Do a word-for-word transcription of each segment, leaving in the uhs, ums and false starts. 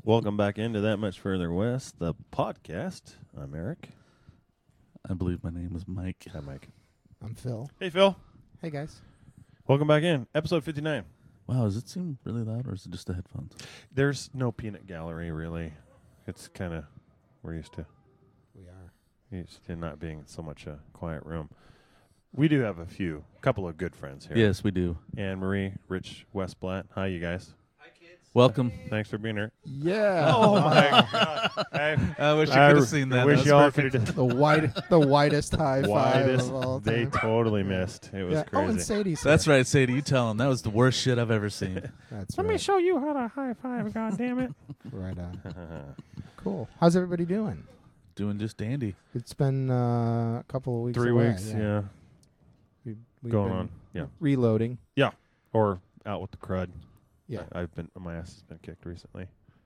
Welcome back into That Much Further West, the podcast. I'm Eric. I believe my name is Mike. Hi, Mike. I'm Phil. Hey, Phil. Hey, guys. Welcome back in. Episode fifty-nine. Wow, does it seem really loud, or is it just the headphones? There's no peanut gallery, really. It's kind of, we're used to, We are. used to not being so much a quiet room. We do have a few, couple of good friends here. Yes, we do. Anne Marie, Rich Westblatt. Hi, you guys. Welcome. Thanks for being here. Yeah. Oh, my God. I, I wish you I could r- have seen that. wish That was y'all perfect. could have The white, the whitest high five widest. of all They time. totally missed. It was yeah. Oh, and crazy. Sadie's That's here. right, Sadie. You tell him. That was the worst shit I've ever seen. That's Let me right. show you how to high five, God damn it. Right on. Cool. How's everybody doing? Doing just dandy. It's been uh, a couple of weeks. Three away, weeks, yeah. We, we've Going been on, yeah. Reloading. Or out with the crud. Yeah. I, I've been, my ass has been kicked recently.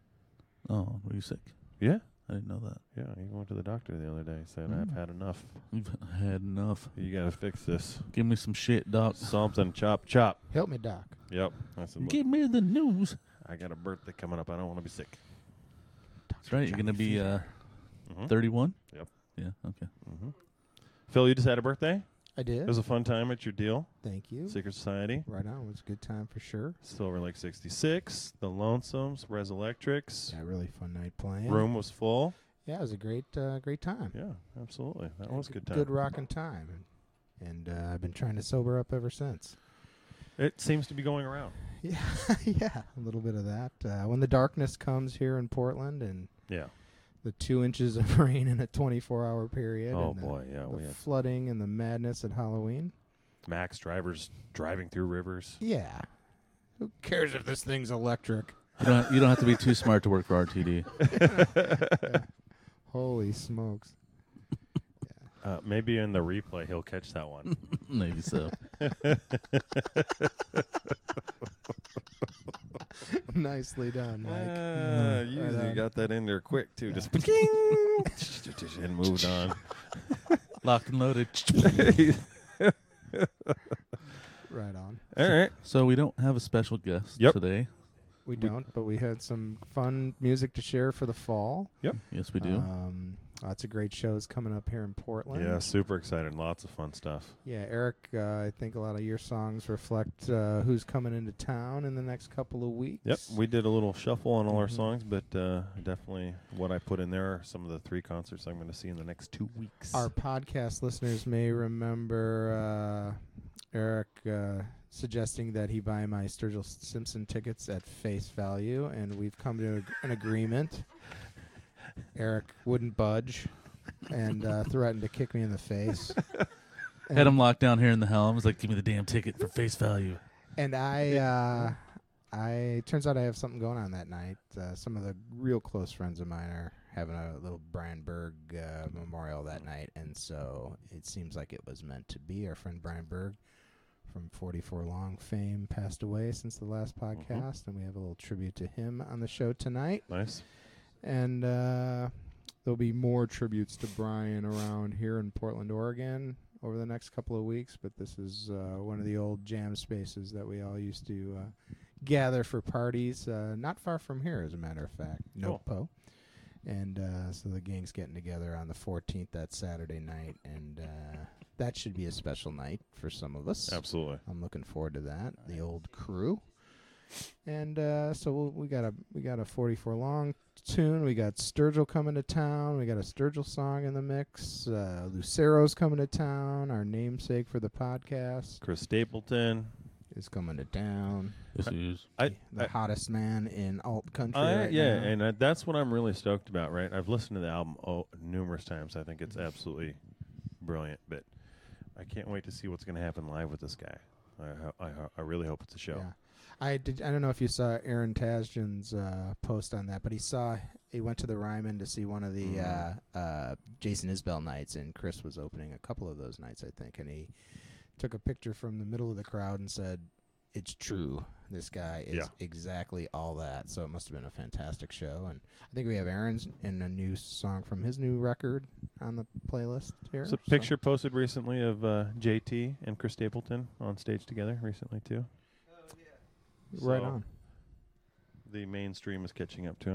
Oh, were you sick? Yeah. I didn't know that. Yeah, I went to the doctor the other day. Said, Mm. I've had enough. You've had enough. You got to fix this. Give me some shit, doc. Something, chop, chop. Help me, Doc. Yep. I said, look, Give me the news. I got a birthday coming up. I don't want to be sick. That's right. You're going to be uh, Mm-hmm. thirty-one? Yep. Yeah, okay. Mm-hmm. Phil, you just had a birthday? I did. It was a fun time at your deal. Thank you. Secret Society. Right on. It was a good time for sure. Silver Lake sixty-six. The Lonesomes. Res Electrics. Yeah, really fun night playing. Room was full. Yeah, it was a great, uh, great time. Yeah, absolutely. That Yeah, was a good time. Good rocking time. And, and uh, I've been trying to sober up ever since. It seems to be going around. Yeah, yeah, a little bit of that. Uh, when the darkness comes here in Portland and Yeah. the two inches of rain in a twenty-four hour period. Oh, and the, boy. Yeah, the we had flooding and the madness at Halloween. Max drivers driving through rivers. Yeah. Who cares if this thing's electric? You don't, you don't have to be too smart to work for R T D. Yeah. Holy smokes. Uh, maybe in the replay he'll catch that one. Maybe so. Nicely done, Mike. Uh, Right usually on. got that in there quick too. Yeah. Just and moved on. Locked and loaded. Right on. All right. So we don't have a special guest Yep. today. We We- don't, but we had some fun music to share for the fall. Yes, we do. Um, lots of great shows coming up here in Portland. Yeah, super excited. Lots of fun stuff. Yeah, Eric, uh, I think a lot of your songs reflect uh, who's coming into town in the next couple of weeks. Yep, we did a little shuffle on all our Mhm. songs, but uh, definitely what I put in there are some of the three concerts I'm going to see in the next two weeks. Our podcast listeners may remember uh, Eric uh, suggesting that he buy my Sturgill Simpson tickets at face value, and we've come to ag- an agreement. Eric wouldn't budge and uh, threatened to kick me in the face. Had And- him locked down here in the helm. He's like, give me the damn ticket for face value. And I, uh, I turns out I have something going on that night. Uh, some of the real close friends of mine are having a little Brian Berg uh, memorial that night, and so it seems like it was meant to be. Our friend Brian Berg from forty-four Long fame passed away since the last podcast, and we have a little tribute to him on the show tonight. Nice. And uh, there'll be more tributes to Brian around here in Portland, Oregon over the next couple of weeks, but this is uh, one of the old jam spaces that we all used to uh, gather for parties, uh, not far from here, as a matter of fact, Cool. Nopo. And uh, so the gang's getting together on the fourteenth, that Saturday night, and uh, that should be a special night for some of us. Absolutely. I'm looking forward to that. The old crew, and uh, so we'll, we got a we got a forty-four Long tune. We got Sturgill coming to town. We got a Sturgill song in the mix. Uh, Lucero's coming to town. Our namesake for the podcast Chris Stapleton. is coming to town. This is. I, The I, hottest man in alt country. I right yeah, now. and uh, that's what I'm really stoked about, right? I've listened to the album oh, numerous times. I think it's absolutely brilliant, but I can't wait to see what's going to happen live with this guy. I, ho- I, ho- I really hope it's a show. Yeah. I did. I don't know if you saw Aaron Tasjan's uh, post on that, but he saw he went to the Ryman to see one of the Mhm. uh, uh, Jason Isbell nights, and Chris was opening a couple of those nights, I think. And he took a picture from the middle of the crowd and said, "It's true. This guy is Yeah. exactly all that." So it must have been a fantastic show. And I think we have Aaron's and a new song from his new record on the playlist here. There's a picture posted recently of uh, J T and Chris Stapleton on stage together recently too. Right So on. The mainstream is catching up to him.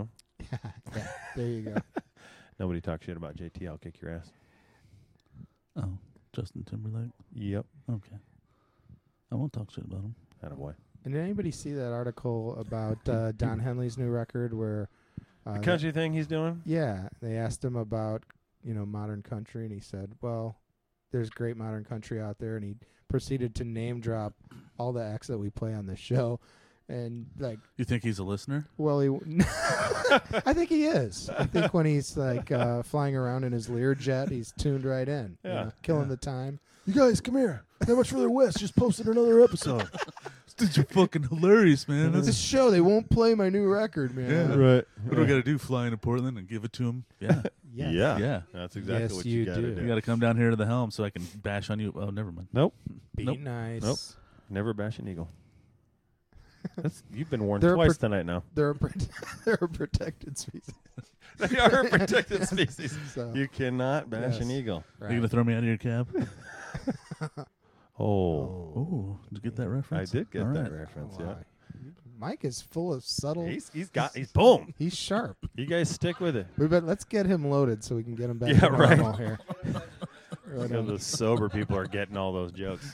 yeah, there you go. Nobody talk shit about J T. I'll kick your ass. Oh, Justin Timberlake. Yep. Okay. I won't talk shit about him. Attaboy. And did anybody see that article about uh, Don Henley's new record where uh, The country thing he's doing? yeah, they asked him about, you know, modern country, and he said, well, there's great modern country out there, and he proceeded to name drop all the acts that we play on the show. And, like, You think he's a listener? well, he I think he is. I think when he's, like, uh, flying around in his Learjet, he's tuned right in. you Yeah, know, killing yeah. the time. You guys, come here. That much further west. Just posted another episode. Dude, you're fucking hilarious, man. This That's, show, they won't play my new record, man. Yeah. Right. what do we got to do? Fly into Portland and give it to him? Yeah. Yes. Yeah. Yeah. That's exactly Yes, what you you got to do. do. You got to come down here to the helm so I can bash on you. Oh, never mind. Nope. Be Nope. nice. Nope. Never bash an eagle. That's, you've been warned They're twice pro- tonight now. They're a, pro- they're a protected species. They are a protected species. So, You cannot bash Yes. an eagle. Are you going to throw me out of your cab? Oh. Oh, did you get that I reference? did get All that right. reference, Wow. yeah. Mike is full of subtle. He's, he's got, he's boom. He's sharp. You guys stick with it. We bet. Let's get him loaded so we can get him back Yeah, to right. normal here. You Right know, on. the sober people are getting all those jokes.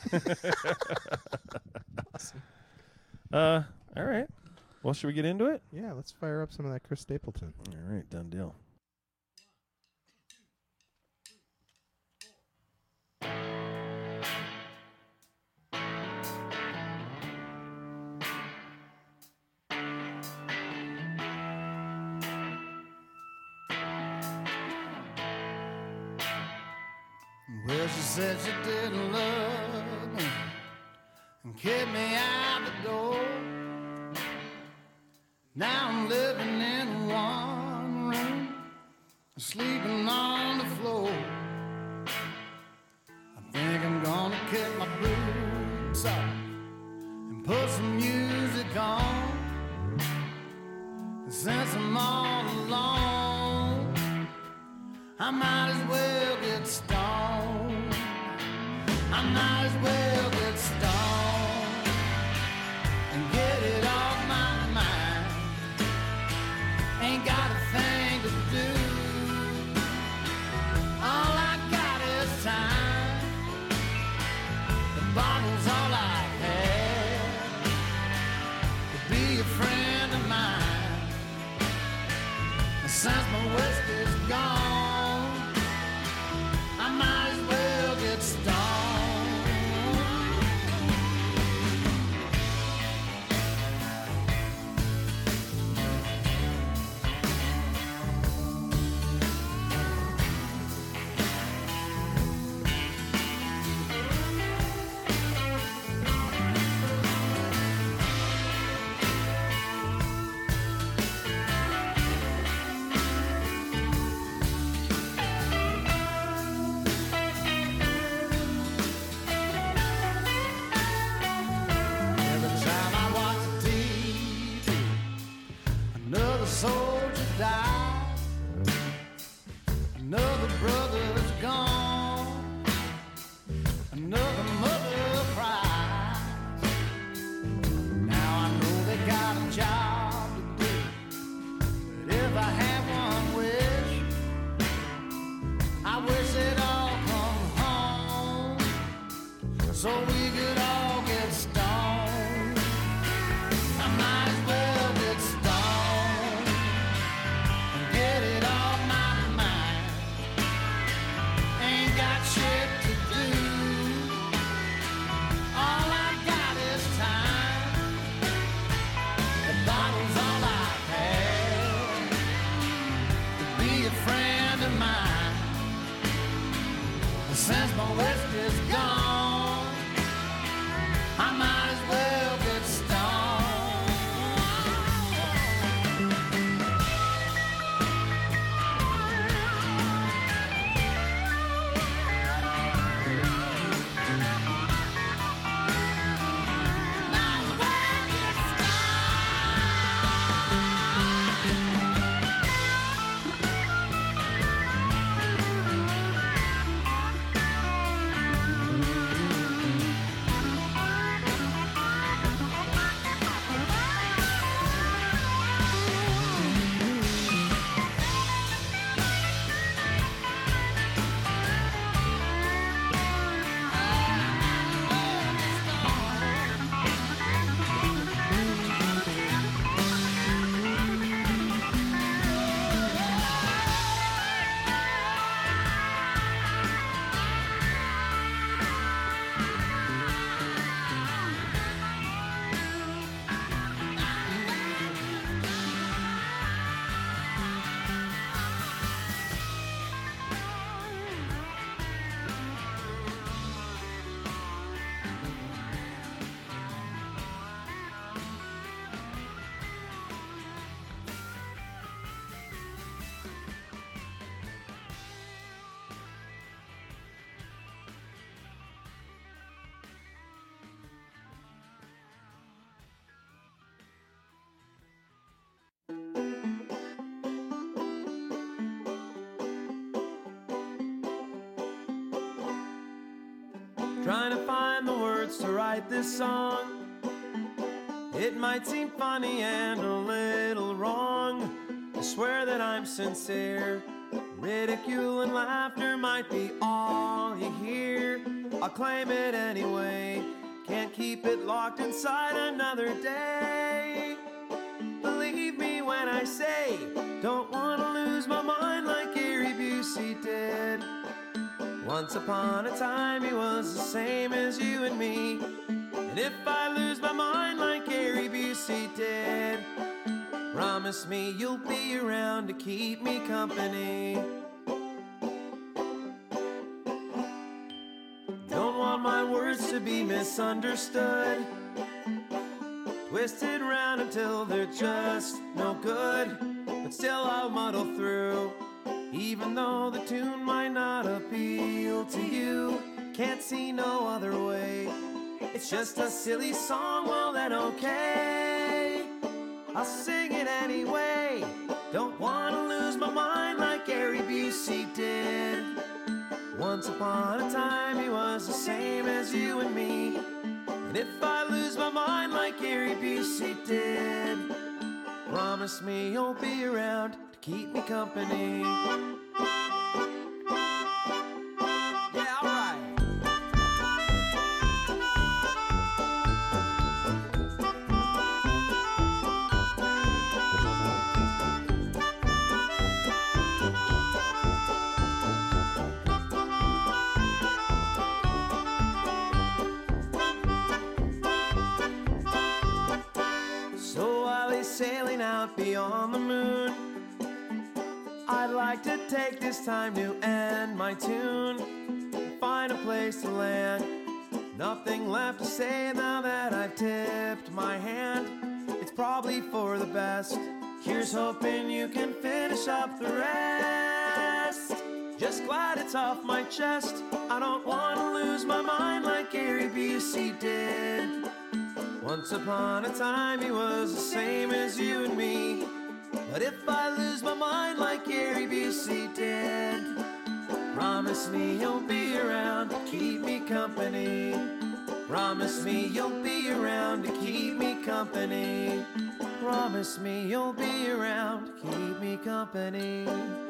uh, all right. Well, should we get into it? Yeah, let's fire up some of that Chris Stapleton. All right, done deal. Well, she said she didn't love me and kicked me out the door. Now I'm living in one room, sleeping on the floor. I think I'm gonna kick my boots off and put some music on. And since I'm all alone, I might as well get stoned. I might as well get stoned and get it off my mind. Ain't got a thing to do. All I got is time. The bottle's all I have to be a friend of mine. And since my whiskey's gone, I might as well get stoned. trying to find the words to write this song. It might seem funny and a little wrong. I swear that I'm sincere. Ridicule and laughter might be all you hear. I'll claim it anyway. Can't keep it locked inside another day. Believe me when I say, don't want to lose my mind like Gary Busey did. Once upon a time he was the same as you and me. And if I lose my mind like Gary Busey did, promise me you'll be around to keep me company. Don't want my words to be misunderstood, twisted round until they're just no good. But still I'll muddle through, even though the tune might not appeal to you. Can't see no other way. It's just a silly song, well then okay, I'll sing it anyway. Don't wanna lose my mind like Gary Busey did. Once upon a time he was the same as you and me. And if I lose my mind like Gary Busey did, promise me you'll be around to keep me company. Yeah, alright. Sailing out beyond the moon, I'd like to take this time to end my tune, find a place to land. Nothing left to say now that I've tipped my hand. It's probably for the best. Here's hoping you can finish up the rest. Just glad it's off my chest. I don't want to lose my mind like Gary Busey did. Once upon a time he was the same as you and me. But if I lose my mind like Gary Busey did, promise me you'll be around to keep me company. Promise me you'll be around to keep me company. Promise me you'll be around to keep me company.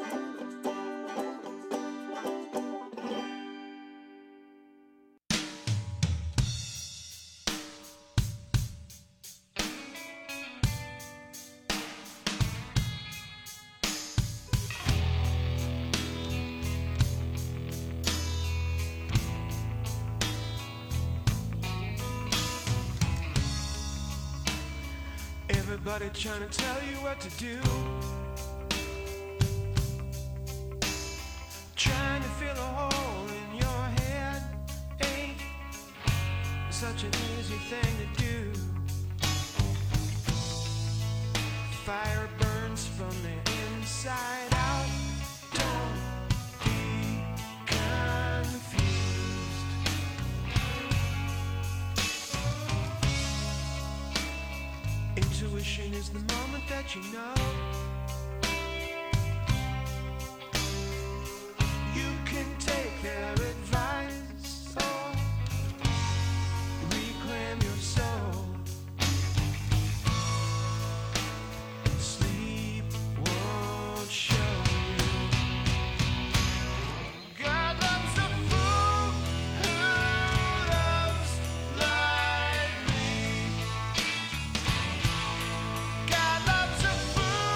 Everybody trying to tell you what to do, trying to fill a hole in your head ain't such an easy thing to do. Fire burns from the inside out. Don't be confused. Intuition is the moment that you know you can take their advice or reclaim your soul. Sleep won't show you. God loves a fool who loves like me. God loves a fool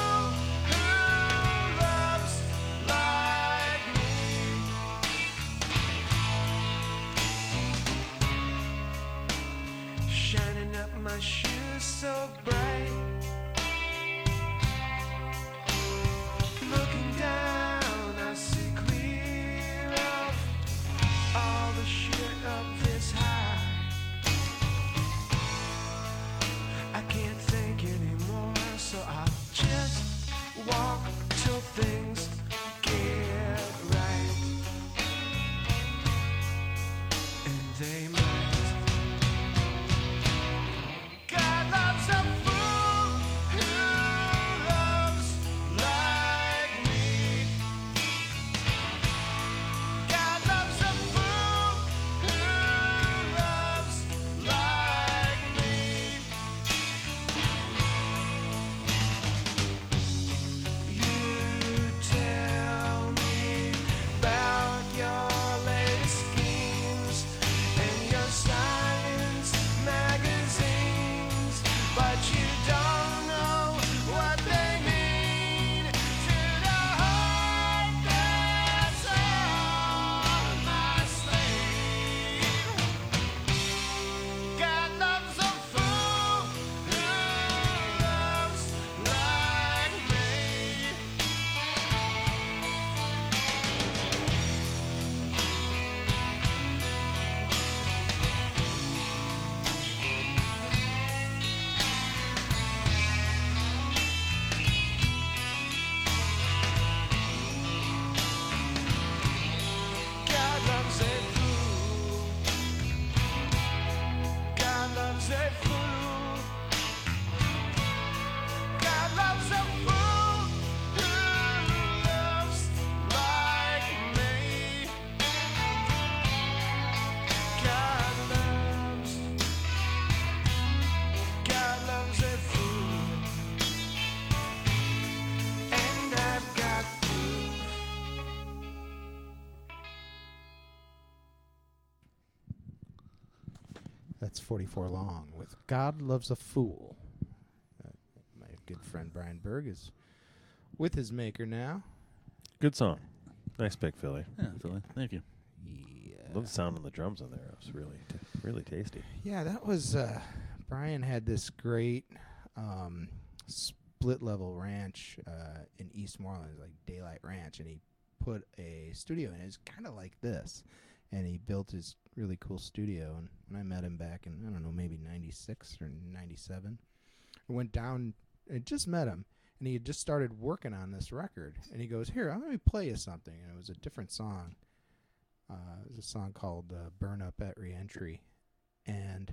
that's forty-four long with God Loves a Fool. Uh, my good friend Brian Berg is with his maker now. Good song. Nice pick, Philly. Yeah, Philly. Thank you. Yeah, Love the sound on the drums on there. It was really, t- really tasty. yeah that was, uh, Brian had this great um, split-level ranch uh, in East Moreland, like Daylight Ranch, and he put a studio in it. It's kind of like this. And he built his really cool studio. And when I met him back in, I don't know, maybe ninety-six or ninety-seven, I went down and just met him. And he had just started working on this record. And he goes, here, let me play you something. And it was a different song. Uh, it was a song called uh, Burn Up at Reentry. And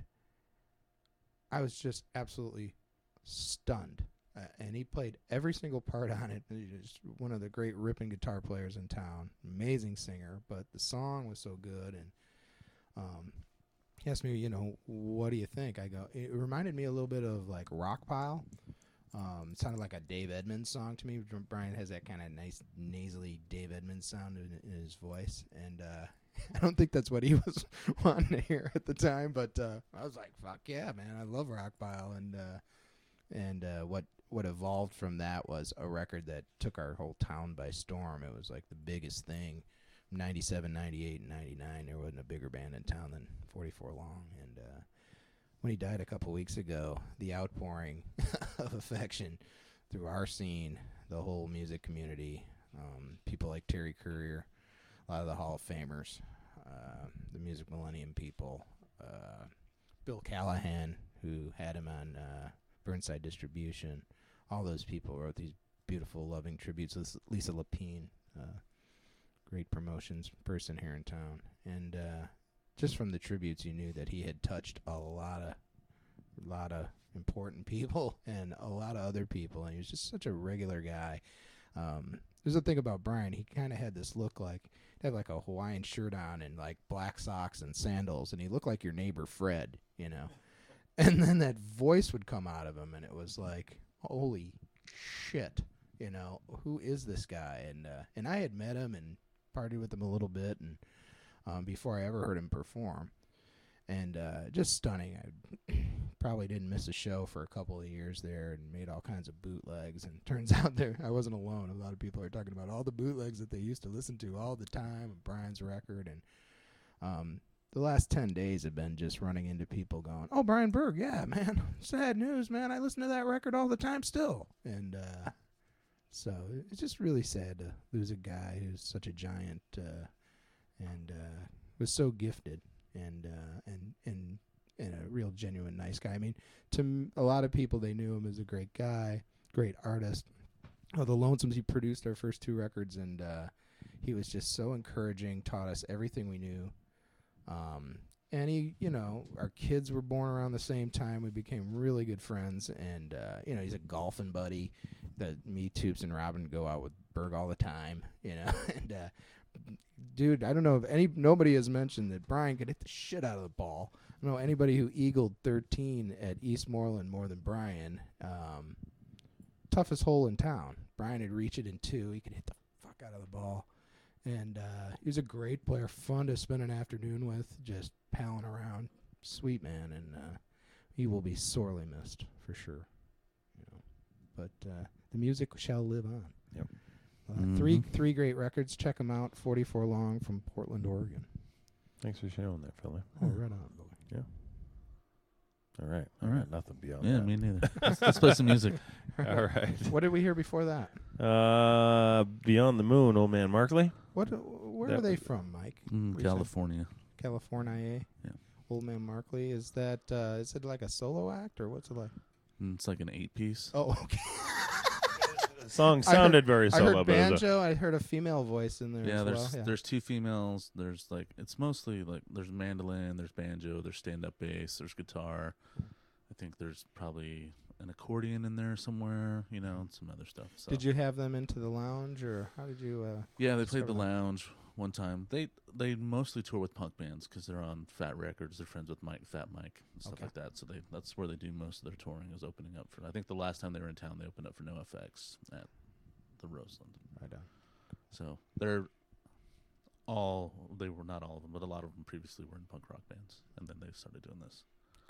I was just absolutely stunned. Uh, and he played every single part on it. He's one of the great ripping guitar players in town. Amazing singer, but the song was so good. And um, he asked me, you know, what do you think? I go, it reminded me a little bit of like Rockpile. Um, it sounded like a Dave Edmunds song to me. Brian has that kind of nice nasally Dave Edmunds sound in, in his voice. And uh, I don't think that's what he was wanting to hear at the time. But uh, I was like, fuck yeah, man. I love Rockpile. And, uh, and uh, what what evolved from that was a record that took our whole town by storm. It was like the biggest thing. ninety-seven, ninety-eight, and ninety-nine, there wasn't a bigger band in town than forty-four long. And uh, when he died a couple weeks ago, the outpouring of affection through our scene, the whole music community, um, people like Terry Courier, a lot of the Hall of Famers, uh, the Music Millennium people, uh, Bill Callahan, who had him on uh, Burnside Distribution, all those people wrote these beautiful, loving tributes. This Lisa Lapine, uh, great promotions person here in town. And uh, just from the tributes, you knew that he had touched a lot of, lot of important people and a lot of other people. And he was just such a regular guy. Um, there's a thing about Brian. He kind of had this look like, he'd have like a Hawaiian shirt on and like black socks and sandals. And he looked like your neighbor Fred, you know. And then that voice would come out of him, and it was like, holy shit, you know, who is this guy? And uh, and I had met him and partied with him a little bit, and um, before I ever heard him perform, and uh, just stunning. I probably didn't miss a show for a couple of years there, and made all kinds of bootlegs. And turns out there I wasn't alone. A lot of people are talking about all the bootlegs that they used to listen to all the time of Brian's record, and um. The last ten days have been just running into people going, oh, Brian Berg, yeah, man, sad news, man. I listen to that record all the time still. And uh, so it's just really sad to lose a guy who's such a giant uh, and uh, was so gifted and, uh, and, and, and a real genuine nice guy. I mean, to m- a lot of people, they knew him as a great guy, great artist. Oh, the Lonesomes, he produced our first two records, and uh, he was just so encouraging, taught us everything we knew. Um, and he, you know, our kids were born around the same time. We became really good friends, and, uh, you know, he's a golfing buddy that me, Toops, and Robin go out with Berg all the time, you know, and, uh, dude, I don't know if any, nobody has mentioned that Brian could hit the shit out of the ball. I don't know anybody who eagled thirteen at East Moreland more than Brian. Um, toughest hole in town. Brian would reach it in two. He could hit the fuck out of the ball. And uh, he was a great player, fun to spend an afternoon with, just palling around. Sweet man, and uh, he will be sorely missed for sure. You know, but uh, the music shall live on. Yep. Uh, Mm-hmm. Three three great records. Check them out. forty-four long from Portland, Oregon. Thanks for sharing that, Philly. Oh, right on, boy. Yeah. All right. All I got right. nothing beyond Yeah, that. me neither. let's, let's play some music. All right. What did we hear before that? Uh, Beyond the Moon, Old Man Markley. What? uh, Where That are they was- from, Mike? Mm, Where'd you say? California. California. Yeah. Old Man Markley. Is that? Uh, is it like a solo act or what's it like? Mm, It's like an eight piece. Oh, okay. The song I heard- sounded very I solo, heard but it was a- banjo. I heard a female voice in there. Yeah, as there's well. Yeah. there's two females. There's like it's mostly like there's mandolin, there's banjo, there's stand up bass, there's guitar. I think there's probably an accordion in there somewhere, you know, and some other stuff. So Did you have them into the lounge, or how did you? Uh, Yeah, they played the discover that? lounge one time. They they mostly tour with punk bands because they're on Fat Records. They're friends with Mike, Fat Mike, and stuff Okay. like that. So they that's where they do most of their touring is opening up for. I think the last time they were in town, they opened up for NoFX at the Roseland. Right on. So they're all they were not all of them, but a lot of them previously were in punk rock bands, and then they started doing this.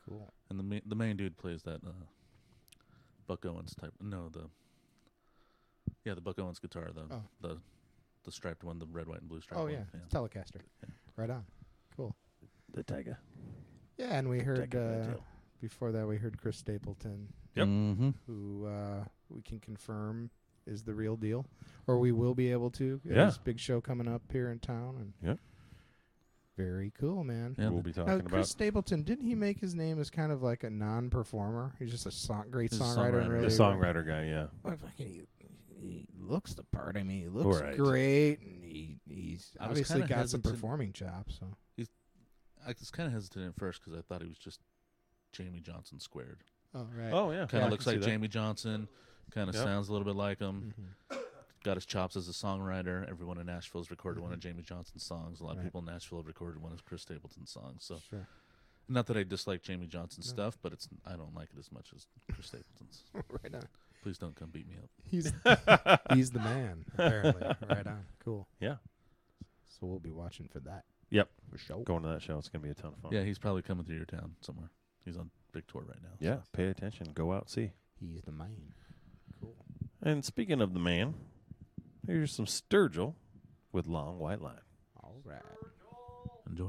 Cool. And the ma- the main dude plays that uh, Buck Owens type. No, the yeah, the Buck Owens guitar, the Oh. the the striped one, the red, white, and blue striped Oh one. yeah, it's Telecaster. Yeah. Right on. Cool. The Tiger. Yeah, and we heard Tiger Red uh, Tail. before that we heard Chris Stapleton, Yep. Mm-hmm. who uh, we can confirm is the real deal, or we will be able to. Yeah. There's a big show coming up here in town, and Yep. very cool, man. Yeah, We'll the- be Now, talking Chris about Stapleton, didn't he make his name as kind of like a non-performer? He's just a song, great He's a songwriter. and songwriter. really the songwriter guy. Yeah. Well, fucking he, he looks the part. I mean, he looks Right. great, and he he's I was obviously kinda got some hesitant- performing chops. So I was kind of hesitant at first because I thought he was just Jamie Johnson squared. oh right, Oh yeah. Kind of yeah, I looks can see like that. Jamie Johnson. Kind of Yep. sounds a little bit like him. Mhm. Got his chops as a songwriter. Everyone in Nashville has recorded one of Jamie Johnson's songs. A lot of Right. people in Nashville have recorded one of Chris Stapleton's songs. So, sure, not that I dislike Jamie Johnson's No. stuff, but it's I don't like it as much as Chris Stapleton's. right on. Please don't come beat me up. He's he's the man. Apparently, right on. Cool. Yeah. So we'll be watching for that. Yep. For sure. Going to that show. It's gonna be a ton of fun. Yeah, he's probably coming through your town somewhere. He's on big tour right now. so. Yeah. Pay attention. Go out. See. He's the man. Cool. And speaking of the man, here's some Sturgill with Long White Line. All right. Enjoy.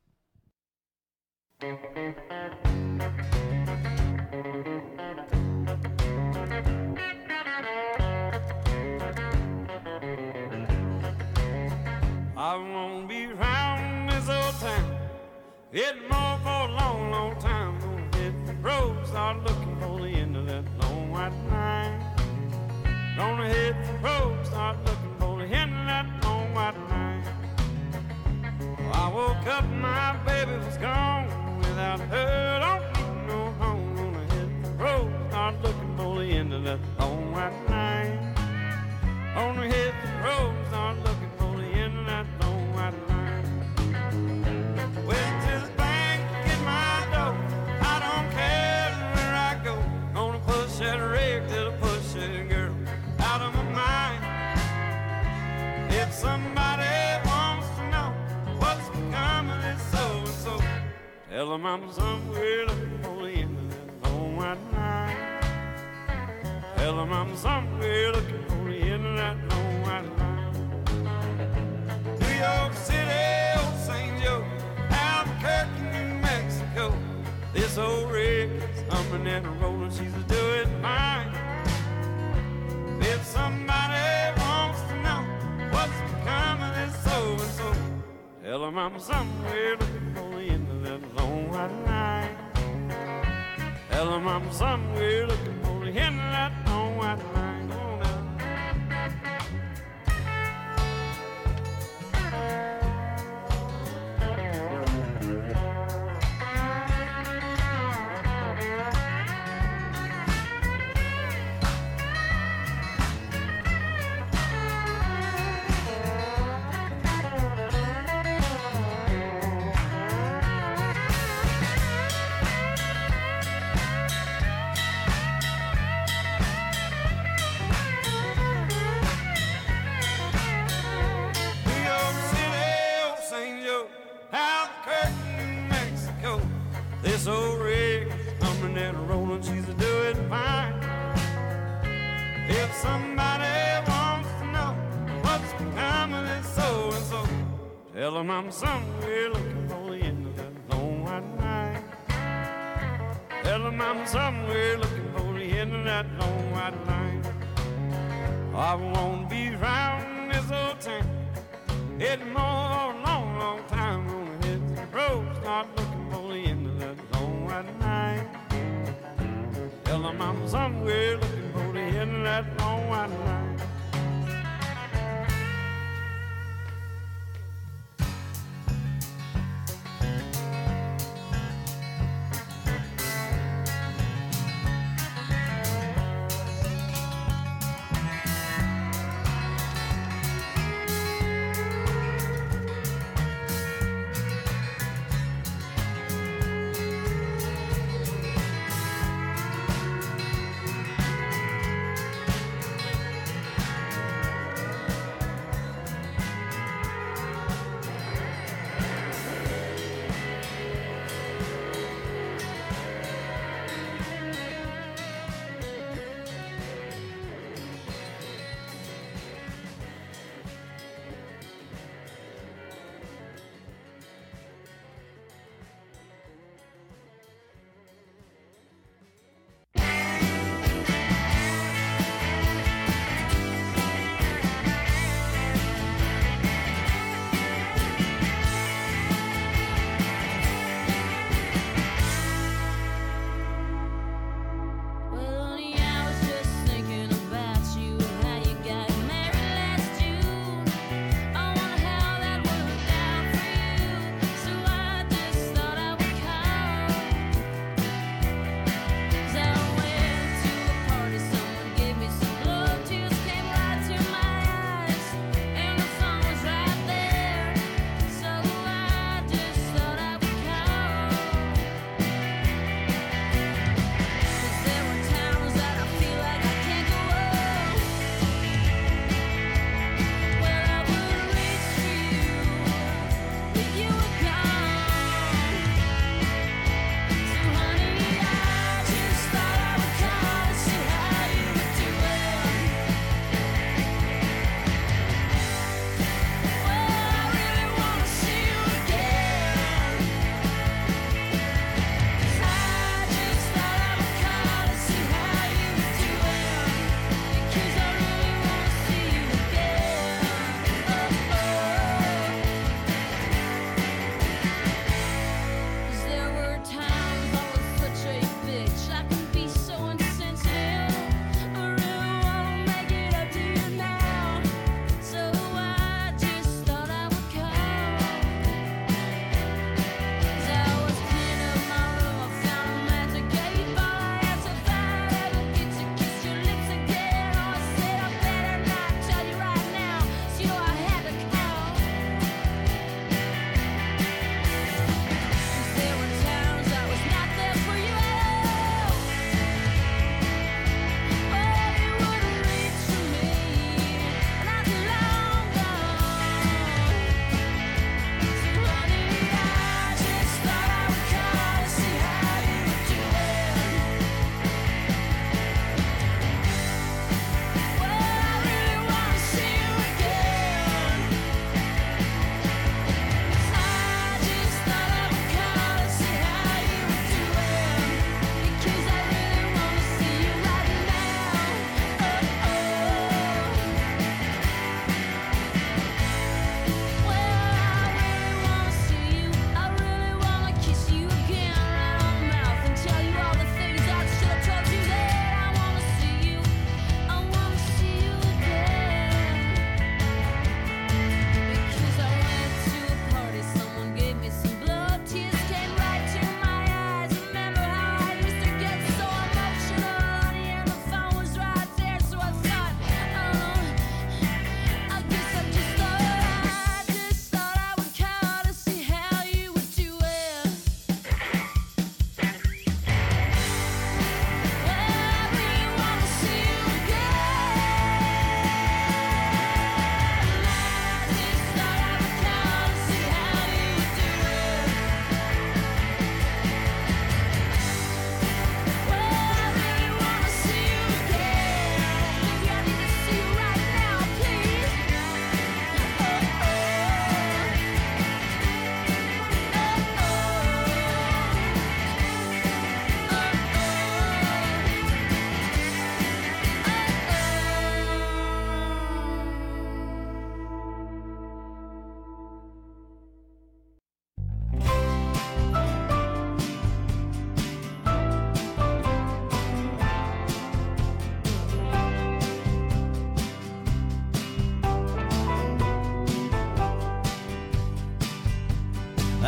I won't be round this old town, getting more for a long, long time. Gonna hit the road, start looking for the end of that long white line. Gonna hit the road, start looking for the end of that long white line. Well, I woke up, my baby was gone. Without her, don't need no home. Gonna hit the road, start looking for the end of that long white line. Gonna hit the road, start looking for the end of that long white line. Went to the bank, get my dough. I don't care where I go. Gonna push that rig till I push that girl out of my mind. If somebody wants to know what's become of this so and so, tell them I'm somewhere looking for the end of that long white line. Tell them I'm somewhere looking for the end of that long white line. New York City, old Saint Joe, Albuquerque, New Mexico. This old rig is humming and rolling, she's doing fine. If somebody wants to know what's become of this so and so, tell them I'm somewhere looking for the end of that long white line. Tell them I'm somewhere looking for the end of that long white line. Go on now. New York City, old Saint Joe, Albuquerque, New Mexico. This old rig is humming and rolling, she's doing fine. If somebody wants to know what's become of this so and so, tell them I'm somewhere looking for the end of that long white line. Tell them I'm somewhere looking for the end of that long white line. I won't be round this old town, it's more a long, long time. Gonna hit the road, start looking for the end of that long white line. Tell them I'm somewhere looking for the end of that long white line.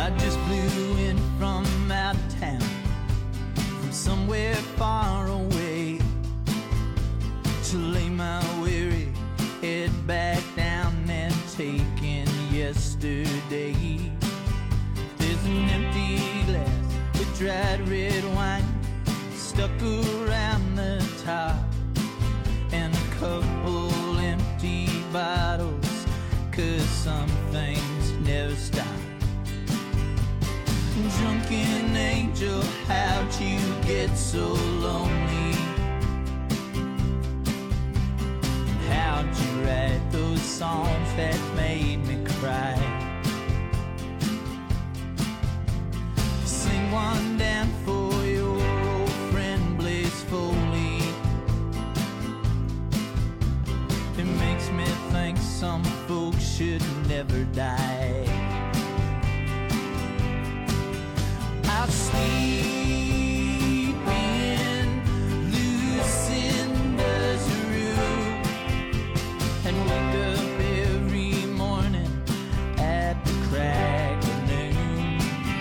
I just flew in from out of town, from somewhere far away, to lay my weary head back down and take in yesterday. There's an empty glass with dried red wine stuck around the top, and a couple empty bottles, 'cause some things never stop. Drunken angel, how'd you get so lonely? How'd you write those songs that made me cry? Sing one down for your old friend Blaze Foley. It makes me think some folks should never die. I'll sleep in Lucinda's room and wake up every morning at the crack of noon.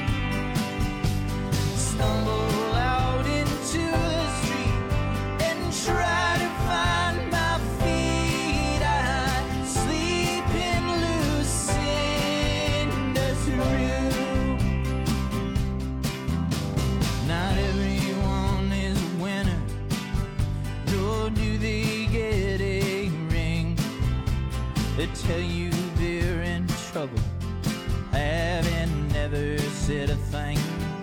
Stumble out into the street and try to find my feet. I sleep in Lucinda's room. Not everyone is a winner, nor do they get a ring. They tell you they're in trouble, having never said a thing.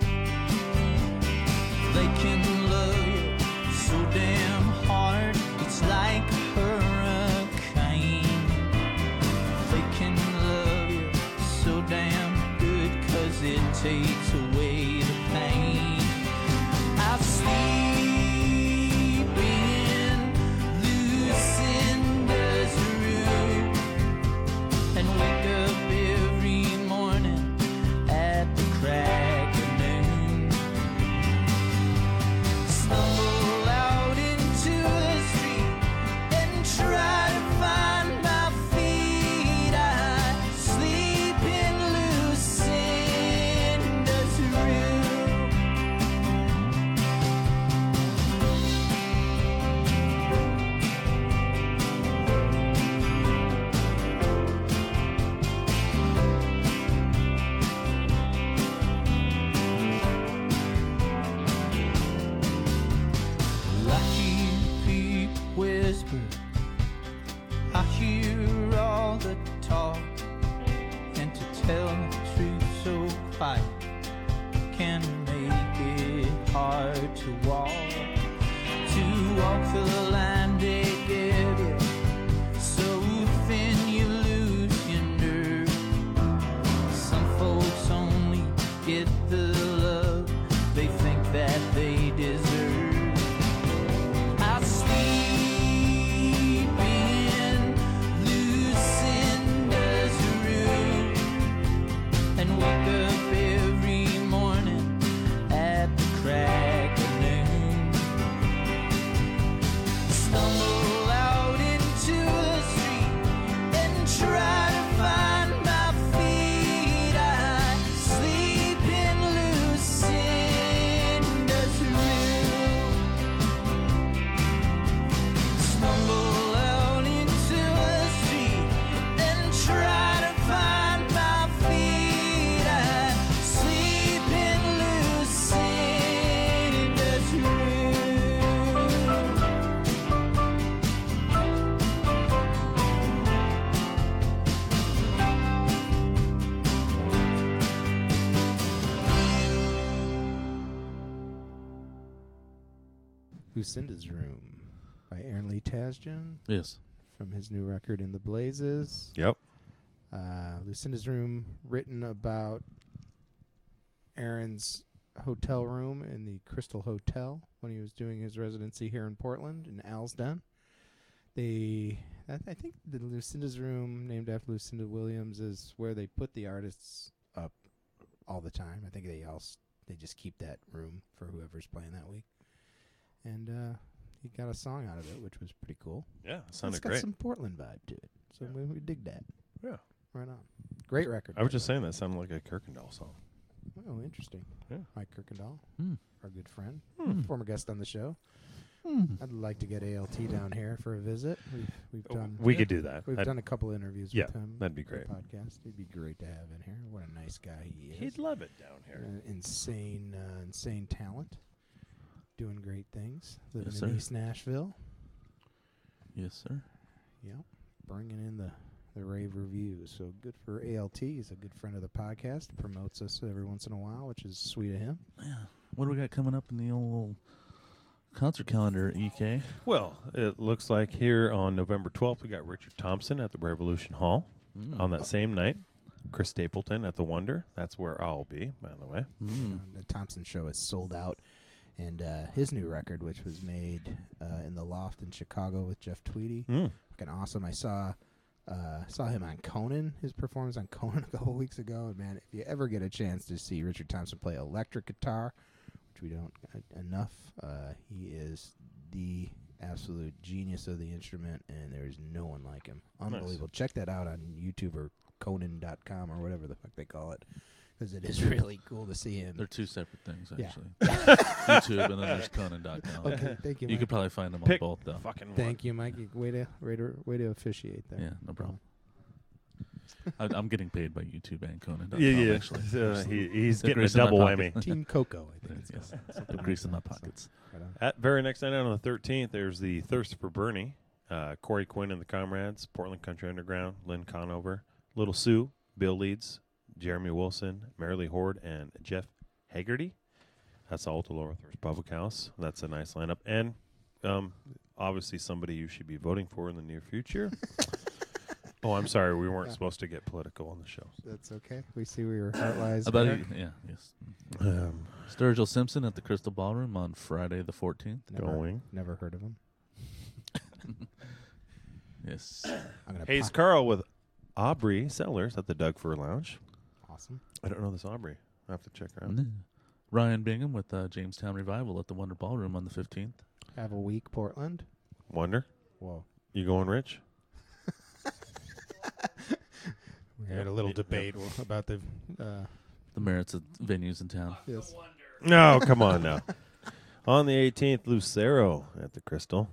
They can love you so damn hard, it's like a hurricane. They can love you so damn good, 'cause it takes away the pain. I'll sleep in Lucinda's room and wake up every morning at the crack of noon. Stumble out into the street and try to find my feet. I sleep in Lucinda's room. I hear people whisper, I hear all the talk, and to tell the truth so quiet can make it hard to walk. To walk the line they give you, so thin you lose your nerve. Some folks only get the love they think that they deserve. I'll sleep in Lucinda's room and wake up every morning at the crack of noon. Stumble out into the street and try to find my feet. I sleep in Lucinda's room. Stumble out into the street and try to find my feet. I sleep in Lucinda's room. Lucinda's Room by Aaron Lee Tasjan Yes. from his new record In the Blazes. Yep. Uh, Lucinda's Room, written about Aaron's hotel room in the Crystal Hotel when he was doing his residency here in Portland in Al's Den. They, I, I think the Lucinda's Room, named after Lucinda Williams, is where they put the artists up all the time. I think they also they just keep that room for whoever's playing that week. And uh, he got a song out of it, which was pretty cool. Yeah, it It's sounded got great. some Portland vibe to it, so Yeah. we, we dig that. Yeah. Right on. Great record. I was just saying that sounded like a Kirkendall song. Oh, interesting. Yeah. Mike Kirkendall, Hmm. our good friend, Hmm. former guest on the show. Hmm. I'd like to get A L T down here for a visit. We've, we've done We could do that. we've That'd- done a couple interviews Yeah, with him. that'd be for the great. Podcast. He'd be great to have in here. What a nice guy he is. He'd love it down here. Uh, insane, uh, insane talent. Doing great things. Living Yes, in sir. East Nashville. Yes, sir. Yep. Bringing in the, the rave reviews. So good for A L T. He's a good friend of the podcast. Promotes us every once in a while, which is sweet of him. Yeah. What do we got coming up in the old concert calendar, E K? Well, it looks like here on November twelfth, we got Richard Thompson at the Revolution Hall. Mm. On that same night, Chris Stapleton at the Wonder. That's where I'll be, by the way. Mm. Uh, the Thompson show is sold out. And uh, his new record, which was made uh, in the Loft in Chicago with Jeff Tweedy, Mm. fucking awesome. I saw uh, saw him on Conan, his performance on Conan a couple weeks ago. And man, if you ever get a chance to see Richard Thompson play electric guitar, which we don't uh, enough, uh, he is the absolute genius of the instrument, and there's no one like him. Unbelievable. Check that out on YouTube or Conan dot com or whatever the fuck they call it, because it is really cool to see him. They're two separate things, Yeah. actually. YouTube and then there's Conan dot com. Okay, thank you, You Mike. could probably find them Pick on both, though. Fucking Thank you, Mike. You- Way to, way to, way to officiate there. Yeah, no problem. I, I'm getting paid by YouTube and Conan dot com, Yeah, yeah. actually. Uh, he, he's They're getting a greasing my double pocket. whammy. Team Coco, I think it's Yes. called. Put grease in my pockets. Right on. At very next night on the thirteenth, there's the Thirst for Bernie. Uh, Corey Quinn and the Comrades, Portland Country Underground, Lynn Conover, Little Sue, Bill Leeds, Jeremy Wilson, Marilee Horde, and Jeff Haggerty. That's all at the Lower Thirst Public House. That's a nice lineup. And um, obviously somebody you should be voting for in the near future. Oh, I'm sorry. We weren't Yeah. supposed to get political on the show. That's okay. We see where your heart lies. About Eric. a, yeah, yes. Um, Sturgill Simpson at the Crystal Ballroom on Friday the fourteenth. Never, going. Never heard of him. Yes. I'm gonna Hayes pop- Carl with Aubrey Sellers at the Doug Fur Lounge. Awesome. I don't know this Aubrey. I have to check her out. Mm. Ryan Bingham with uh, Jamestown Revival at the Wonder Ballroom on the fifteenth. Have a week, Portland. Wonder, Whoa. you going rich? We Yep. had a little Yep. debate about the. Uh, The merits of venues in town. yes. No, come on now. On the eighteenth, Lucero at the Crystal.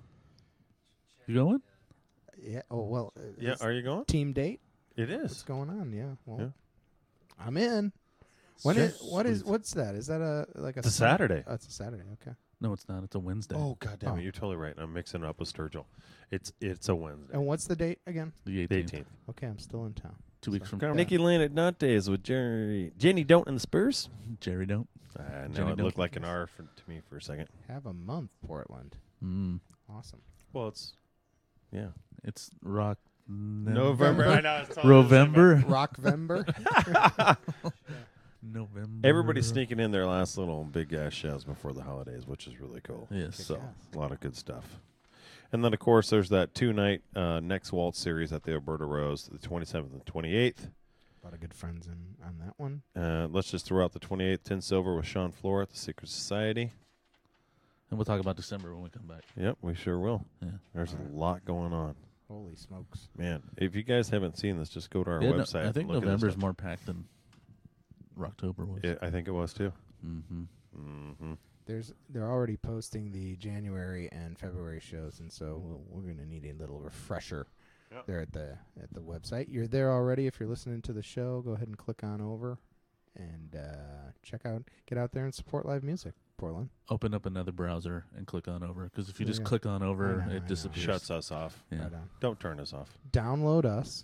You going? Yeah. Oh well. uh, Yeah, it's are you going? team date? It What's is. going on? Yeah. Well, Yeah. I'm in. When is, Sweet. what is what's that? Is that a like a It's a Sun- Saturday. Oh, it's a Saturday. Okay. No, it's not. It's a Wednesday. Oh God damn Oh. it! You're totally right. I'm mixing it up with Sturgill. It's it's a Wednesday. And what's the date again? the The eighteenth. eighteenth. Okay, I'm still in town. Two weeks from Yeah. Nikki Lane at Nantes with Jerry, Jenny Don't and the Spurs. Jerry Don't. Uh, no, Jenny it Don't. looked like an R for, to me for a second. Have a month, Portland. Mm. Awesome. Well, it's yeah. It's rock. November. I know. It's November. Rockvember. November. Everybody's sneaking in their last little big ass shows before the holidays, which is really cool. Yes. So Kick-ass. a lot of good stuff. And then of course there's that two night uh, Next Waltz series at the Alberta Rose, the twenty-seventh and twenty-eighth. A lot of good friends in on that one. Uh, let's just throw out the twenty-eighth, Tin Silver with Sean Flora at the Secret Society. And we'll talk about December when we come back. Yep, we sure will. Yeah. There's All right. a lot going on. Holy smokes. Man, if you guys haven't seen this, just go to our Yeah, no, website. I think and look at this November's stuff. more packed than October was. Yeah, I think it was too. Mm-hmm. Mm-hmm. There's they're already posting the January and February shows, and so we'll, we're going to need a little refresher Yep. there at the at the website. You're there already. If you're listening to the show, go ahead and click on over and uh, check out, get out there and support live music, Portland. Open up another browser and click on over. Because if you There just you go. click on over, I know, I it know. disappears. Shuts us off. Yeah. Right on. Don't turn us off. Download us.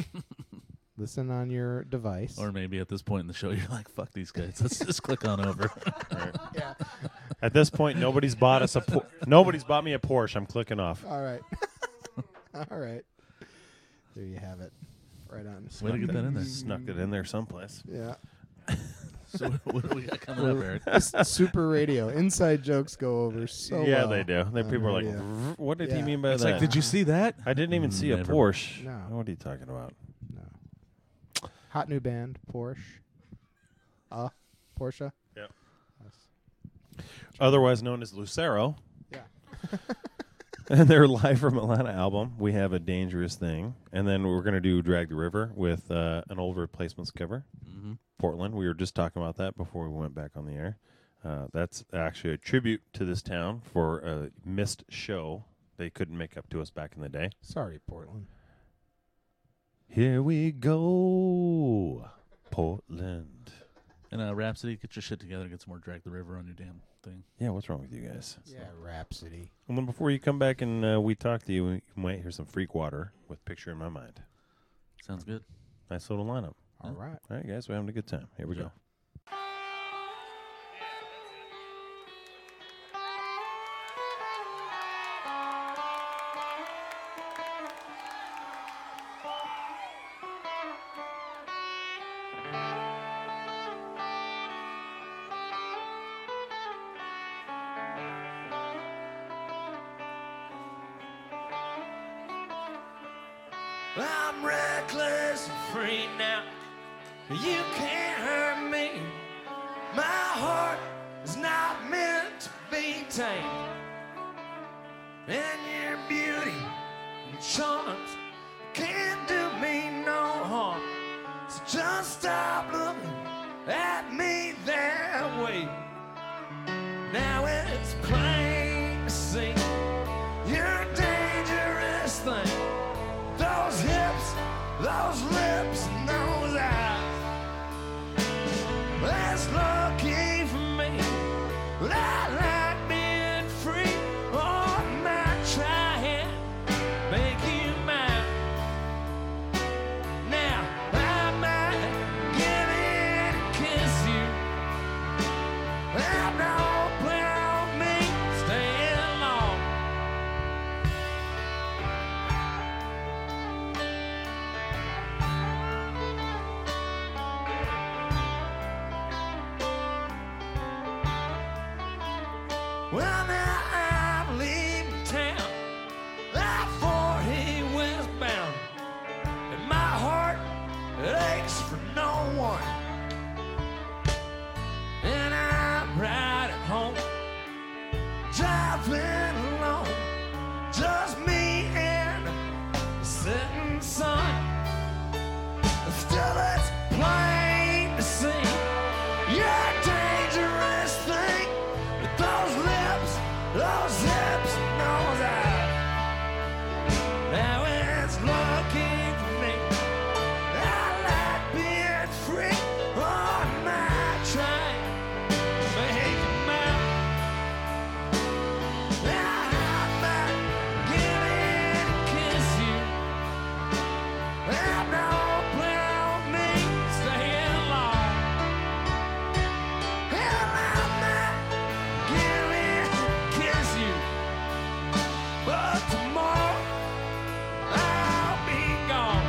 Listen on your device. Or maybe at this point in the show, you're like, fuck these guys. Let's just click on over. yeah. At this point, nobody's bought us a Por- nobody's bought me a Porsche. I'm clicking off. All right. All right. There you have it. Right on. Way to get that in there. Snuck it in there someplace. Yeah. So what, what do we got coming up, Eric? S- Super radio. Inside jokes go over so yeah, well they do. They on people are like, radio. "Vrr, "What did he Yeah. mean by It's that?" like, did you see that? I didn't even see a Never. Porsche. No. What are you talking about? No. Hot new band, Porsche. Uh, Porsche. Yep. Yes. Otherwise known as Lucero. Yeah. And their Live from Atlanta album, we have A Dangerous Thing. And then we're going to do Drag the River with uh, an old Replacements cover. Mm-hmm. Portland. We were just talking about that before we went back on the air. Uh, that's actually a tribute to this town for a missed show they couldn't make up to us back in the day. Sorry, Portland. Here we go, Portland. And uh, Rhapsody, get your shit together. Get some more Drag the River on your damn thing. Yeah, what's wrong with you guys? Yeah, Rhapsody. And then before you come back and uh, we talk to you, you might hear some Freak Water with Picture in My Mind. Sounds good. Nice little lineup. All right. All right, guys, we're having a good time. Here we Yeah. go. I'm reckless and free now. You can't hurt me. My heart is not meant to be tamed. And your beauty and charms can't do me no harm. So just stop looking at me that way. Now it's plain to see you're a dangerous thing. Those hips, those lips, and those eyes. That's lucky for me. But I like being free. Oh, I might try and make you mine. Now, I might give in and kiss you. I don't plan on me staying long. Well, now I'm leaving town, I forty westbound, and my heart it aches for no one. And I'm riding home, driving alone, just me and the setting sun. Still, it's plain to see you're a dangerous thing. With those lips, those hips, and those eyes. Now it's lucky for me. I like being free. Oh, I might try and make it mine. I might give in and kiss you. I don't plan on me staying long. Hell, I might give in and kiss you. But tomorrow, I'll be gone.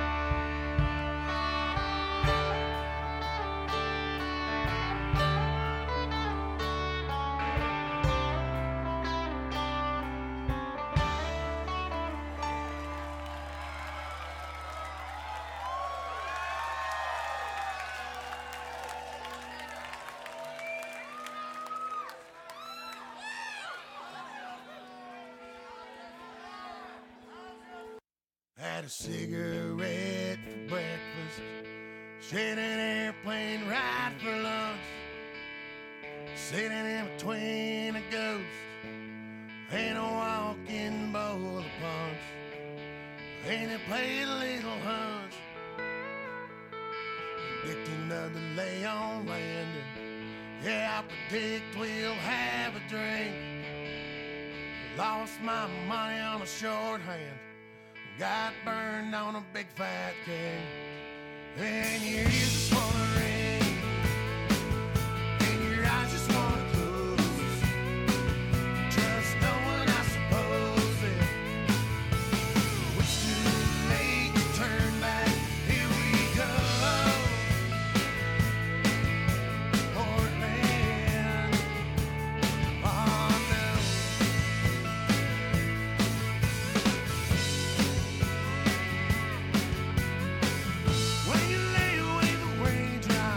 Had a cigarette for breakfast, shared an airplane ride for lunch, sitting in between a ghost and a walking bowl of punch, and it played a little hunch, predicting another lay on landing. Yeah, I predict we'll have a drink. Lost my money on a shorthand. Got burned on a big fat king. And your ears just wanna ring, and your eyes just wanna close. Trust no one, I suppose. It's too late to turn back. Here we go. Portland. Oh no. When you lay away the raindrops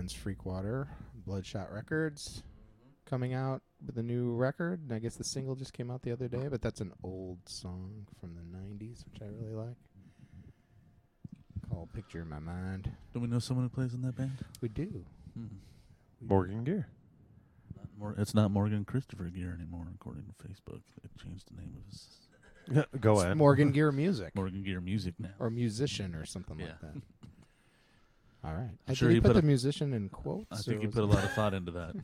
friends Freakwater, Bloodshot Records, coming out with a new record. And I guess the single just came out the other day, but that's an old song from the nineties, which I really like. Called Picture in My Mind. Do we know someone who plays in that band? We do. Hmm. Morgan Gear. Not Mor- it's not Morgan Christopher Gear anymore, according to Facebook. It changed the name of his Go It's ahead. Morgan Gear Music. Morgan Gear Music now. Or musician or something Yeah. like that. All right. I'm Uh, sure did he he put, put the a- musician in quotes? I or think he was put a it- lot of thought into that.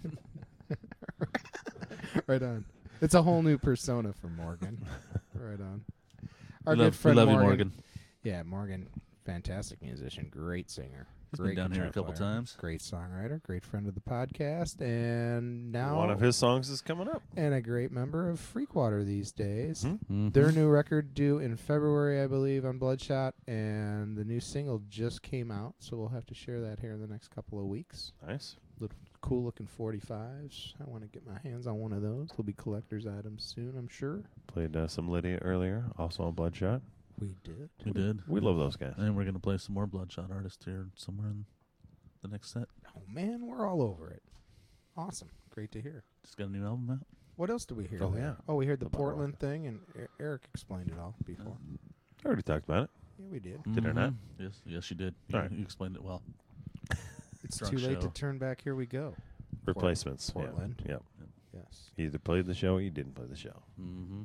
Right on. It's a whole new persona for Morgan. Right on. Our we good love, we friend love you, Morgan. Morgan. Yeah, Morgan, fantastic musician, great singer. He's been great down here a guitar couple player, times. Great songwriter, great friend of the podcast, and now One of his songs is coming up. and a great member of Freakwater these days. Mhm. Mhm. Their new record due in February, I believe, on Bloodshot, and the new single just came out, so we'll have to share that here in the next couple of weeks. Nice. Cool looking forty-fives. I want to get my hands on one of those. They'll be collector's items soon, I'm sure. Played uh, some Lydia earlier, also on Bloodshot. We did. We did. We love those guys. And we're going to play some more Bloodshot artists here somewhere in the next set. Oh man, we're all over it. Awesome. Great to hear. Just got a new album out. What else did we hear? Oh, there? yeah. Oh, we heard the The Bottle Portland thing, and E- Eric explained it all before. I already talked about it. Yeah, we did. Did I not? Mhm. Yes, yes, you did. You, All right. you explained it well. It's Drunk too late show. to turn back. Here we go. Replacements. yeah. Portland. Yep. Yes. You either played the show or you didn't play the show. Mm-hmm.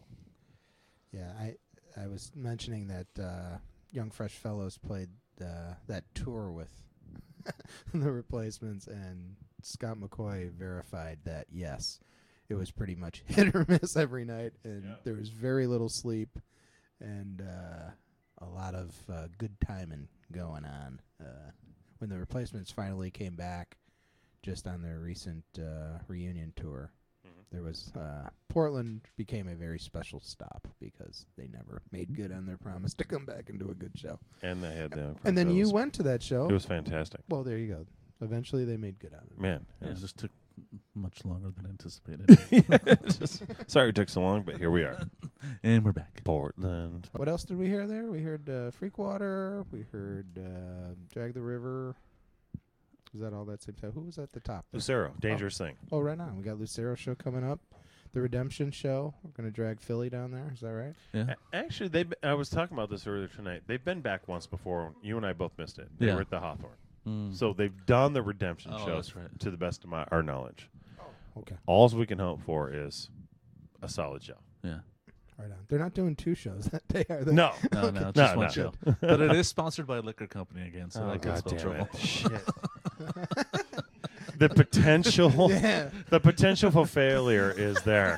Yeah, I I was mentioning that uh, Young Fresh Fellows played uh, that tour with the Replacements, and Scott McCoy verified that yes, it was pretty much hit or miss every night, and Yeah. there was very little sleep, and uh, a lot of uh, good timing going on. Uh, when the Replacements finally came back, just on their recent uh, reunion tour, there was uh, Portland became a very special stop because they never made good on their promise to come back and do a good show. And they had the. And then you Fellows. went to that show. It was fantastic. Well, there you go. Eventually, they made good on it. Man. Yeah, it it was just took much longer than anticipated. it's just- sorry it took so long, but here we are. And we're back. Portland. What else did we hear there? We heard uh, Freakwater. We heard uh, Drag the River. Was that all that same time? Who was at the top? there? Lucero, Dangerous Thing. Oh, right on. We got Lucero show coming up. The Redemption show. We're going to drag Philly down there. Is that right? Yeah. A- Actually, they. I was talking about this earlier tonight. They've been back once before. You and I both missed it. They Yeah. were at the Hawthorne. Mm. So they've done the redemption Oh, shows that's right. to the best of my our knowledge. Okay. All we can hope for is a solid show. Yeah. Right on. They're not doing two shows that day, are they? No, No, no, it's No, just one no. show. But it is sponsored by a liquor company again, so Oh, that could God spell damn trouble. it. Shit. The potential, Yeah. the potential for failure is there.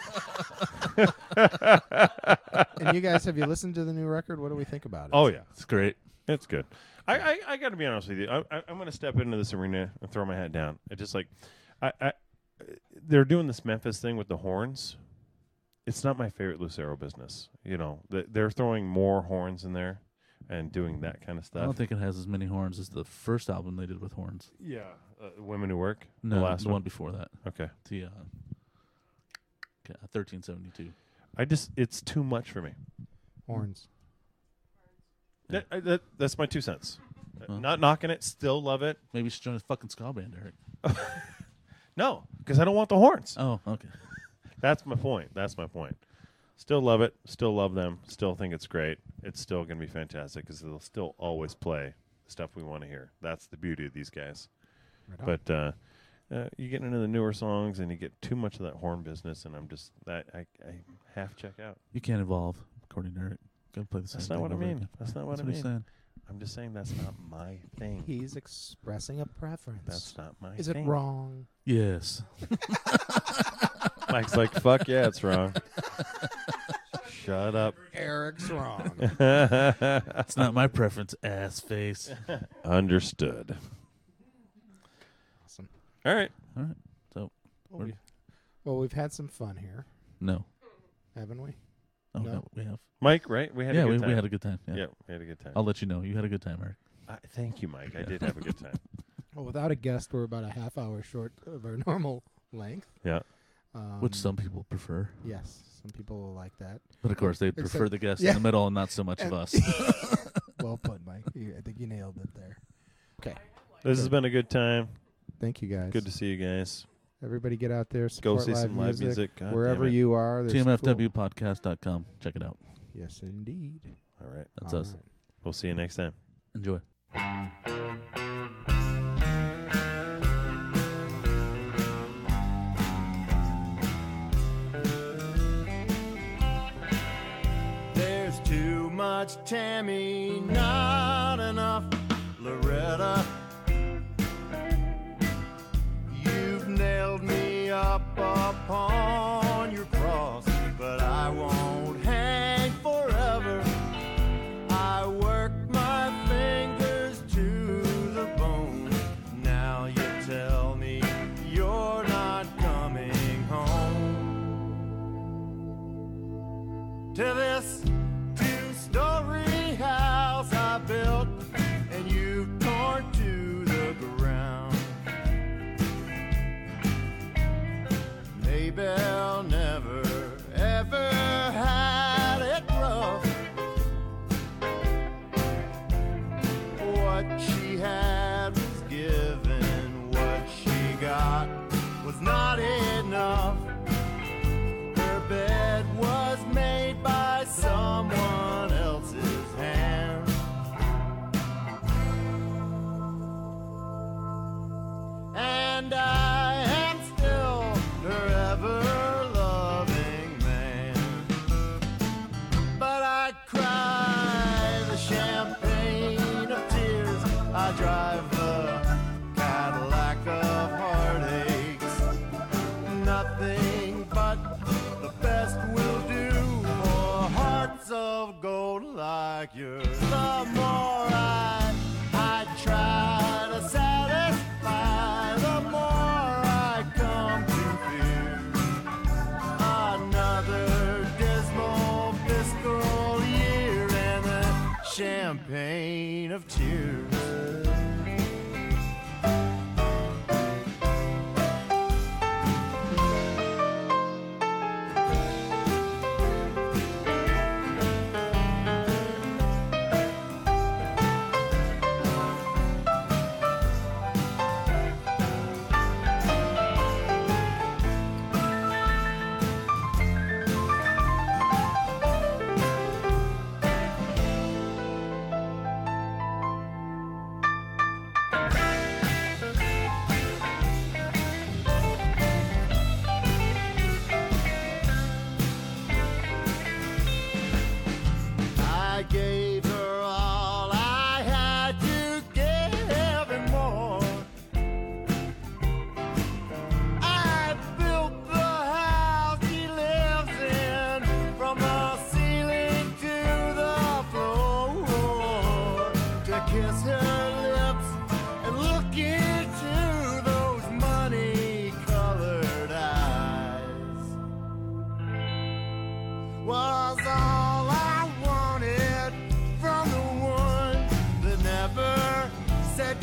And you guys, have you listened to the new record? What do we think about it? Oh yeah, It's great. it's good. I, I, I got to be honest with you. I, I, I'm going to step into this arena and throw my hat down. It just like, I, I, they're doing this Memphis thing with the horns. It's not my favorite Lucero business. You know, Th- they're throwing more horns in there and doing that kind of I stuff. don't think it has as many horns as the first album they did with horns. Yeah, uh, Women Who Work. No, the last the one. one before that. Okay, The uh, okay, thirteen seventy-two. I just it's too much for me. Horns. That, I, that, that's my two cents. Uh, Well. Not knocking it. Still love it. Maybe you should join a fucking ska band, Eric. No, because I don't want the horns. Oh, okay. That's my point. That's my point. Still love it. Still love them. Still think it's great. It's still going to be fantastic because they'll still always play the stuff we want to hear. That's the beauty of these guys. Right on. But uh, uh, you get into the newer songs and you get too much of that horn business, and I'm just that I, I half check out. You can't evolve, according to Eric. Gotta play the same That's not thing what I over mean. again. That's not what That's I what he's mean. saying. I'm just saying that's not my thing. He's expressing a preference. That's not my Is it thing. wrong? Yes. Mike's like, fuck yeah, it's wrong. Shut up. Eric's wrong. It's not my preference, ass face. Understood. Awesome. All right. All right. So, Well, We're- we, well, we've had some fun here, no. haven't we? Oh, No. no, we have. Mike, right? We had yeah, a good we, time. we had a good time. Yeah. Yeah, we had a good time. I'll let you know. You had a good time, Eric. Uh, thank you, Mike. I Yeah. did have a good time. Well, without a guest, we're about a half hour short of our normal length. Yeah. Um, Which some people prefer. Yes, some people will like that. But of course, they Except- prefer the guests yeah. in the middle and not so much of And- us. Well put, Mike. You, I think you nailed it there. Okay. This has been a good time. Thank you, guys. Good to see you guys. Everybody get out there, Go support see live some live music, music. God wherever damn it. you are. there's T M F W cool- podcast dot com. Check it out. Yes, indeed. All right. That's All us. right. We'll see you next time. Enjoy. There's too much Tammy, not enough Loretta. You've nailed me up upon your cross, but I won't hang forever. I work my fingers to the bone. Now you tell me you're not coming home to this two-story house I built, and you've torn to the ground. Maybelle never, ever had it rough. What she had was given, what she got was not enough. Her bed was made by someone else's hand. And I am still her ever-loving man. But I cry the champagne of tears. I drive the Cadillac of heartaches. Nothing but the best will do for hearts of gold like yours. The more I, I try to satisfy, the more I come to fear another dismal fiscal year and the champagne of tears. I gave her all I had to give and more. I built the house she lives in, from the ceiling to the floor, to kiss her lips and look into those money-colored eyes was all I wanted from the one that never said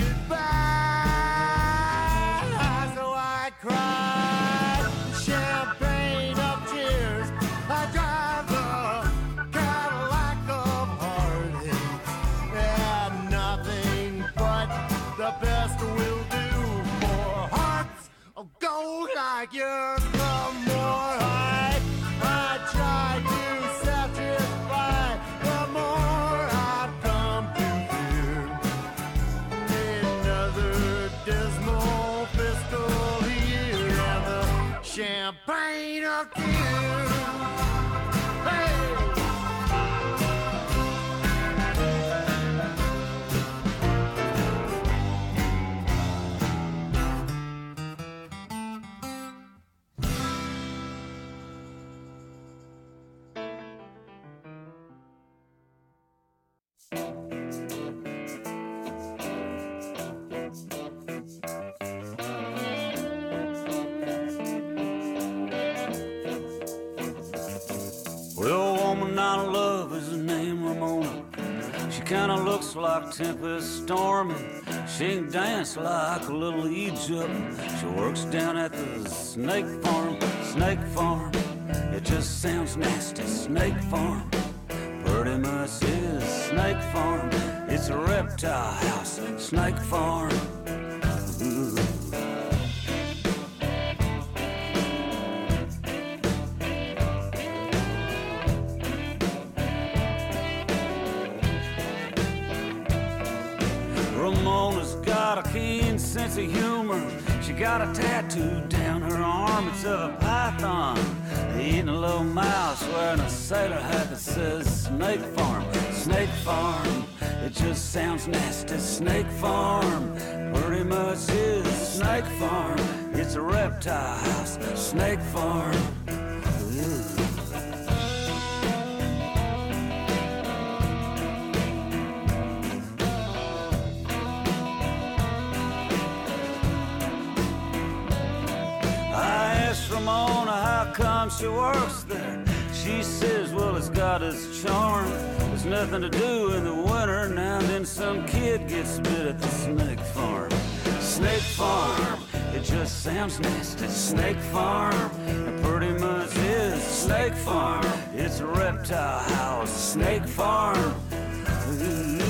goodbye. So I cried champagne of tears. I drive the Cadillac of heartache, and nothing but the best will do for hearts of gold like yours. The more I, I try to satisfy, the more I've come to fear another dismal fiscal year and the champagne of tears. Hey! Well, woman I love is her name Ramona. She kinda looks like Tempest Storm, and she can dance like a little Egypt. She works down at the snake farm, snake farm. It just sounds nasty, snake farm. Pretty much is snake farm. It's It's a reptile house, snake farm. Ooh. Ramona's got a keen sense of humor. She got a tattoo down her arm. It's of a python eating a little mouse wearing a sailor hat that says Snake Farm. Snake Farm, it just sounds nasty. Snake Farm, pretty much is Snake Farm. It's a reptile house, Snake Farm. Ugh. Ramona, how come she works there? She says, well, it's got its charm. There's nothing to do in the winter. Now and then some kid gets bit at the snake farm. Snake Farm, it just sounds nasty. Snake Farm, it pretty much is Snake Farm. It's a reptile house, Snake Farm. Ooh.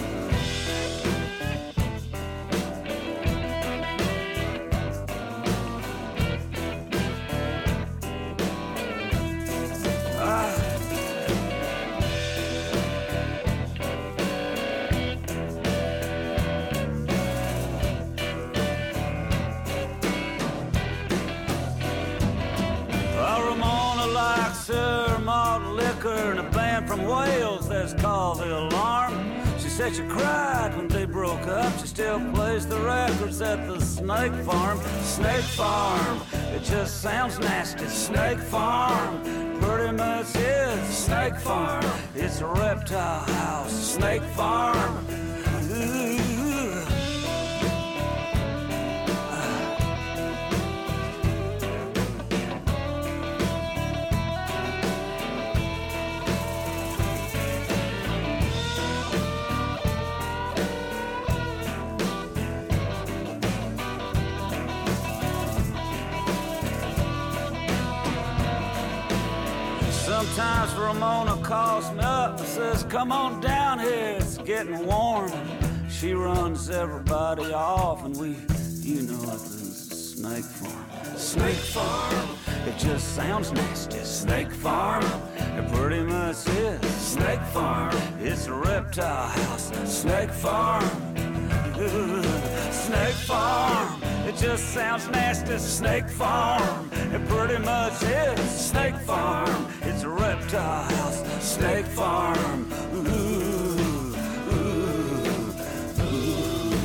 And a band from Wales that's called The Alarm. She said she cried when they broke up. She still plays the records at the Snake Farm. Snake Farm, it just sounds nasty. Snake Farm, pretty much is Snake Farm. It's a reptile house, Snake Farm. Ooh. Sometimes Ramona calls me up and says, come on down here, it's getting warm. She runs everybody off and we, you know it, this is Snake Farm. Snake Farm, it just sounds nasty. Snake Farm, it pretty much is Snake Farm. It's a reptile house, Snake Farm. Ooh, Snake Farm, it just sounds nasty. Snake Farm, it pretty much is Snake Farm. It's a reptile house, Snake Farm. Ooh, ooh, ooh, ooh.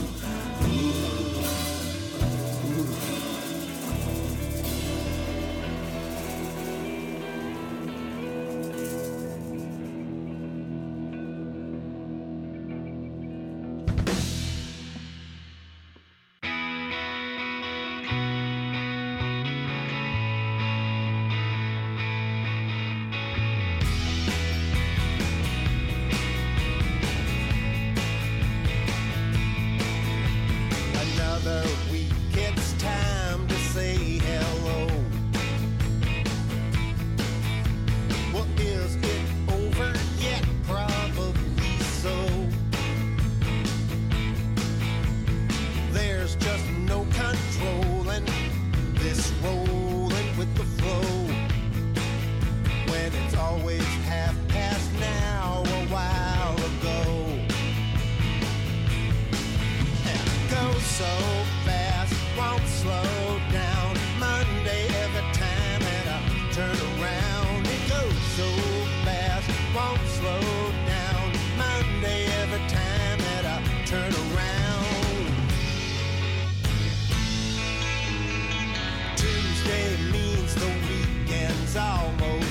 Almost